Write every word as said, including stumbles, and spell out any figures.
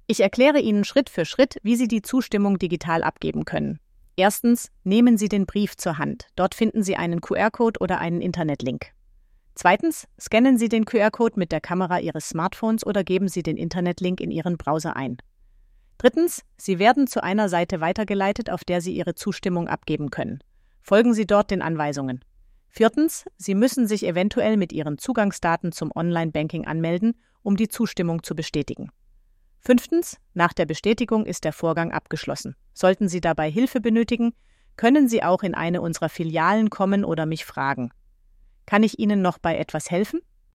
Ich erkläre Ihnen Schritt für Schritt, wie Sie die Zustimmung digital abgeben können. Erstens, nehmen Sie den Brief zur Hand. Dort finden Sie einen Q R-Code oder einen Internetlink. Zweitens, scannen Sie den Q R-Code mit der Kamera Ihres Smartphones oder geben Sie den Internetlink in Ihren Browser ein. Drittens, Sie werden zu einer Seite weitergeleitet, auf der Sie Ihre Zustimmung abgeben können. Folgen Sie dort den Anweisungen. Viertens, Sie müssen sich eventuell mit Ihren Zugangsdaten zum Online-Banking anmelden, um die Zustimmung zu bestätigen. Fünftens, nach der Bestätigung ist der Vorgang abgeschlossen. Sollten Sie dabei Hilfe benötigen, können Sie auch in eine unserer Filialen kommen oder mich fragen. Kann ich Ihnen noch bei etwas helfen?